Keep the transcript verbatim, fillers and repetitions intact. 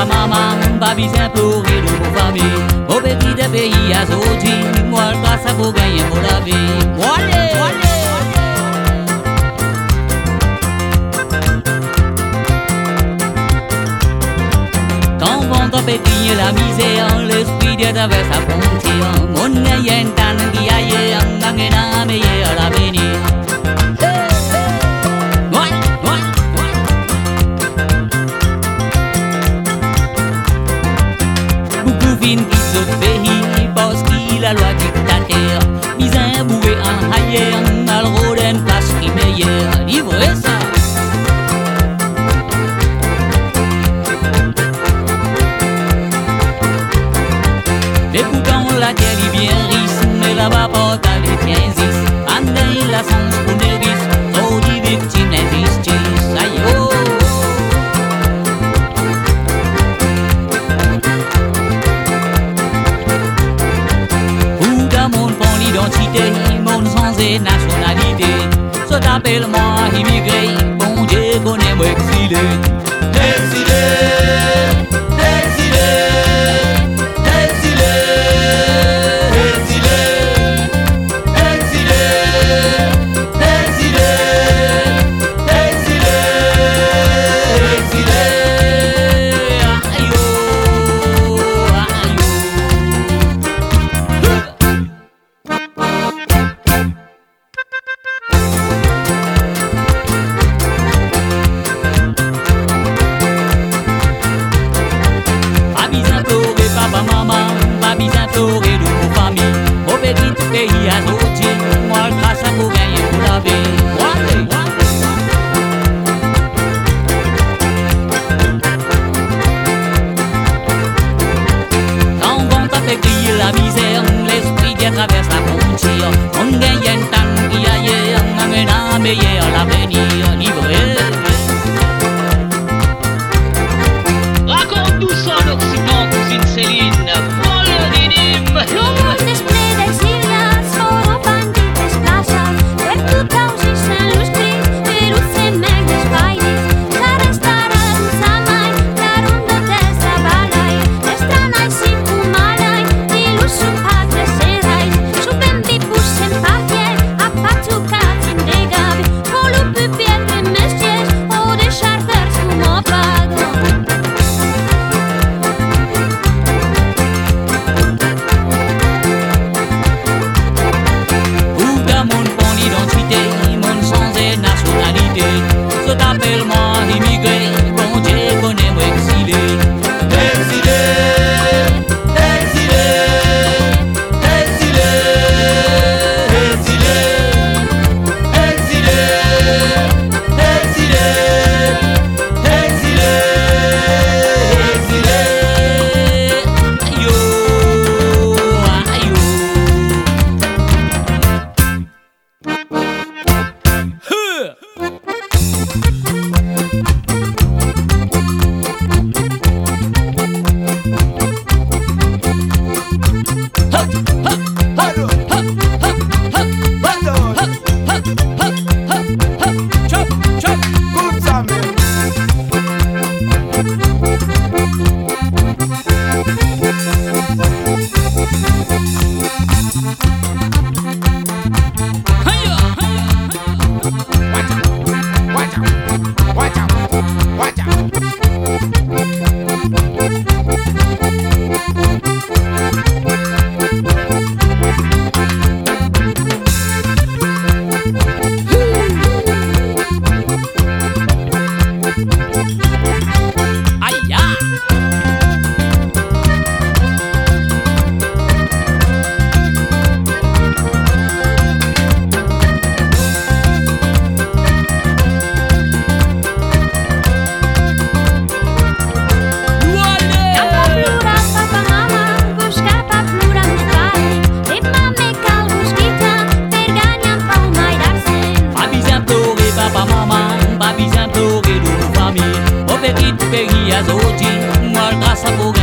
papa, maman, pas besoin pleurer de vos familles. Au petit pays à sortir, moi le grâce à vous gagner pour la vie. Allez, allez. Quand on fait crier la misère, l'esprit de travers sa frontière. Mon ayant tant qui aille, en gagnant meilleur l'avenir. Qui se fait parce qu'il a loi dictateur. Mis un bouet en ailleurs, mal rodin place qui meilleure. Livrez ça. Les boutons la terre est bien riche, mais là-bas pas t'as les tiensis. Andai la sens pour les risques, trop de victimes d'injustice. Aïe oh. Mon sans nationalité, se t'appelle moi immigré, bon Dieu connaît moi exilé. Exilé, exilé, exilé, exilé, exilé, exilé, exilé, exilé. Aïe oh, aïe oh. Pleurer de vos familles. Au petit pays à sortir, moi le grâce à vous gagner pour la vie. Allez, quand on t'a fait crier la misère, l'esprit qui traverse la frontière. On gagne un temps qui ailleurs, on amène un meilleur l'avenir. Livré. Raconte tout ça en Occident, cousine Céline. L'un despre dexilia, solo bandi desplaza, per tot auzi se-nlos cris, per usse megdes bailis, care stara rusa mai, dar unde des trabalai, estranai simpu malai, ilus su patre serais, subem vipus en patie, apatucat in regavi, volupu pietre mesties, o de charters cum o pago. Se t'appelle moi immigré, bon Dieu connaît moi exilé. Exilé, exilé, exilé, exilé, exilé, exilé, exilé, exilé. Aïe oh, aïe oh. Pays à Zoti, moi grâce à vous.